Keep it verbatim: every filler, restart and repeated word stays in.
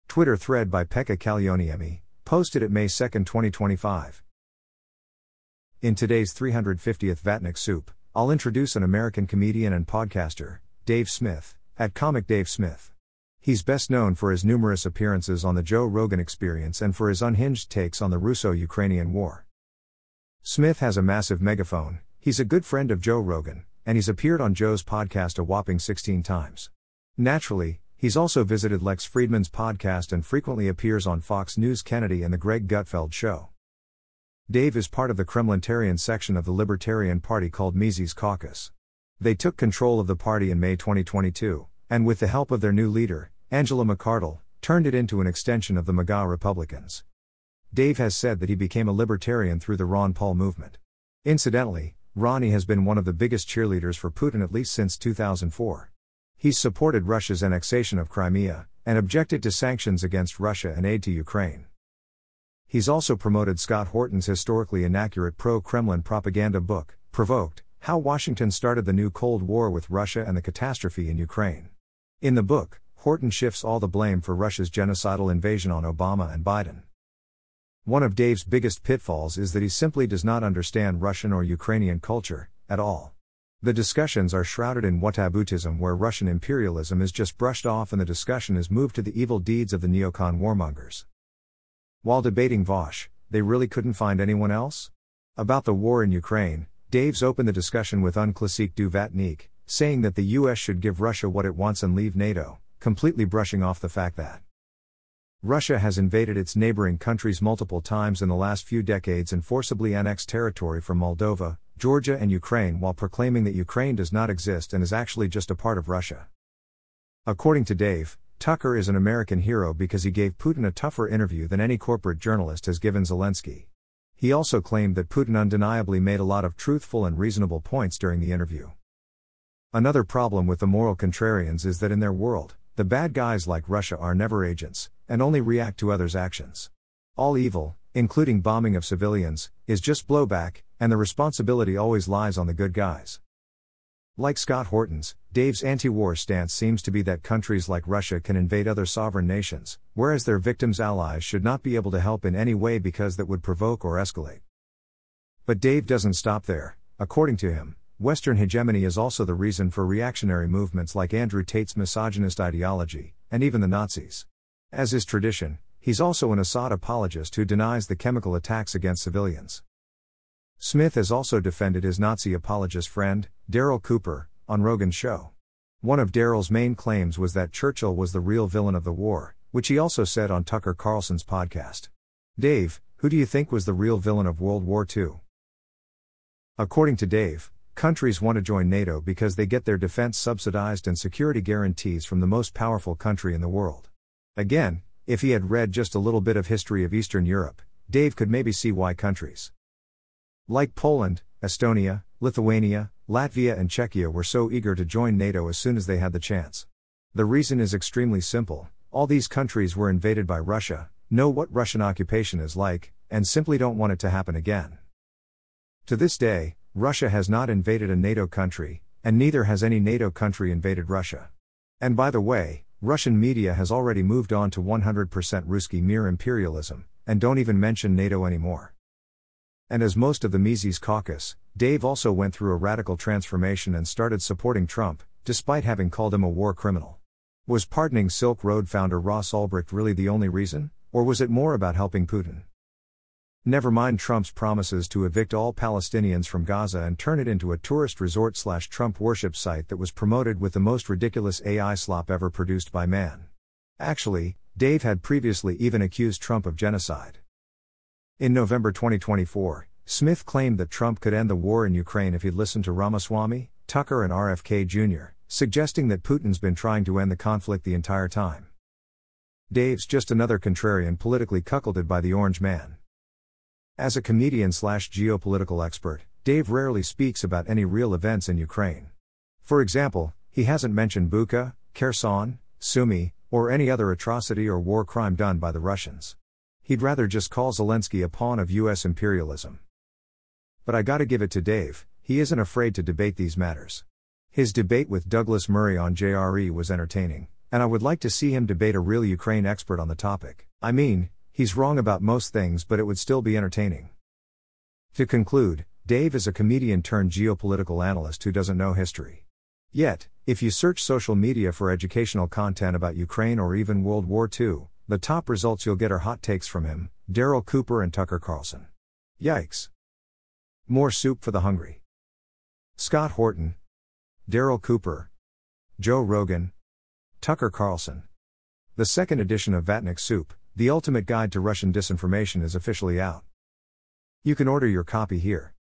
Twitter thread by Pekka Kallioniemi, posted at May second, twenty twenty-five. In today's three hundred fiftieth Vatnik Soup, I'll introduce an American comedian and podcaster, Dave Smith, at Comic Dave Smith. He's best known for his numerous appearances on the Joe Rogan Experience and for his unhinged takes on the Russo-Ukrainian War. Smith has a massive megaphone, he's a good friend of Joe Rogan, and he's appeared on Joe's podcast a whopping sixteen times. Naturally, he's also visited Lex Fridman's podcast and frequently appears on Fox News' Kennedy and the Greg Gutfeld Show. Dave is part of the Kremlintarian section of the Libertarian Party called Mises Caucus. They took control of the party in May twenty twenty-two, and with the help of their new leader, Angela McArdle, turned it into an extension of the MAGA Republicans. Dave has said that he became a libertarian through the Ron Paul movement. Incidentally, Ronnie has been one of the biggest cheerleaders for Putin at least since two thousand four. He's supported Russia's annexation of Crimea, and objected to sanctions against Russia and aid to Ukraine. He's also promoted Scott Horton's historically inaccurate pro-Kremlin propaganda book, Provoked: How Washington Started the New Cold War with Russia and the Catastrophe in Ukraine. In the book, Horton shifts all the blame for Russia's genocidal invasion on Obama and Biden. One of Dave's biggest pitfalls is that he simply does not understand Russian or Ukrainian culture, at all. The discussions are shrouded in whataboutism, where Russian imperialism is just brushed off and the discussion is moved to the evil deeds of the neocon warmongers. While debating Vosh, they really couldn't find anyone else? About the war in Ukraine, Dave's opened the discussion with Un Classique du Vatnik, saying that the U S should give Russia what it wants and leave NATO, completely brushing off the fact that Russia has invaded its neighboring countries multiple times in the last few decades and forcibly annexed territory from Moldova, Georgia and Ukraine, while proclaiming that Ukraine does not exist and is actually just a part of Russia. According to Dave, Tucker is an American hero because he gave Putin a tougher interview than any corporate journalist has given Zelensky. He also claimed that Putin undeniably made a lot of truthful and reasonable points during the interview. Another problem with the moral contrarians is that in their world, the bad guys like Russia are never agents, and only react to others' actions. All evil, including bombing of civilians, is just blowback, and the responsibility always lies on the good guys. Like Scott Horton's, Dave's anti-war stance seems to be that countries like Russia can invade other sovereign nations, whereas their victims' allies should not be able to help in any way because that would provoke or escalate. But Dave doesn't stop there. According to him, Western hegemony is also the reason for reactionary movements like Andrew Tate's misogynist ideology, and even the Nazis. As is tradition, he's also an Assad apologist who denies the chemical attacks against civilians. Smith has also defended his Nazi apologist friend, Daryl Cooper, on Rogan's show. One of Daryl's main claims was that Churchill was the real villain of the war, which he also said on Tucker Carlson's podcast. Dave, who do you think was the real villain of World War Two? According to Dave, countries want to join NATO because they get their defense subsidized and security guarantees from the most powerful country in the world. Again, if he had read just a little bit of history of Eastern Europe, Dave could maybe see why countries like Poland, Estonia, Lithuania, Latvia and Czechia were so eager to join NATO as soon as they had the chance. The reason is extremely simple: all these countries were invaded by Russia, know what Russian occupation is like, and simply don't want it to happen again. To this day, Russia has not invaded a NATO country, and neither has any NATO country invaded Russia. And by the way, Russian media has already moved on to one hundred percent Ruski Mir imperialism, and don't even mention NATO anymore. And as most of the Mises Caucus, Dave also went through a radical transformation and started supporting Trump, despite having called him a war criminal. Was pardoning Silk Road founder Ross Ulbricht really the only reason, or was it more about helping Putin? Never mind Trump's promises to evict all Palestinians from Gaza and turn it into a tourist resort slash Trump worship site that was promoted with the most ridiculous A I slop ever produced by man. Actually, Dave had previously even accused Trump of genocide. In November twenty twenty-four, Smith claimed that Trump could end the war in Ukraine if he'd listened to Ramaswamy, Tucker and R F K Junior, suggesting that Putin's been trying to end the conflict the entire time. Dave's just another contrarian politically cuckolded by the Orange Man. As a comedian slash geopolitical expert, Dave rarely speaks about any real events in Ukraine. For example, he hasn't mentioned Bucha, Kherson, Sumy, or any other atrocity or war crime done by the Russians. He'd rather just call Zelensky a pawn of U S imperialism. But I gotta give it to Dave, he isn't afraid to debate these matters. His debate with Douglas Murray on J R E was entertaining, And I would like to see him debate a real Ukraine expert on the topic. I mean, he's wrong about most things, but it would still be entertaining. To conclude, Dave is a comedian turned geopolitical analyst who doesn't know history. Yet, if you search social media for educational content about Ukraine or even World War Two, the top results you'll get are hot takes from him, Daryl Cooper and Tucker Carlson. Yikes. More soup for the hungry. Scott Horton, Daryl Cooper, Joe Rogan, Tucker Carlson. The second edition of Vatnik Soup, The Ultimate Guide to Russian Disinformation, is officially out. You can order your copy here.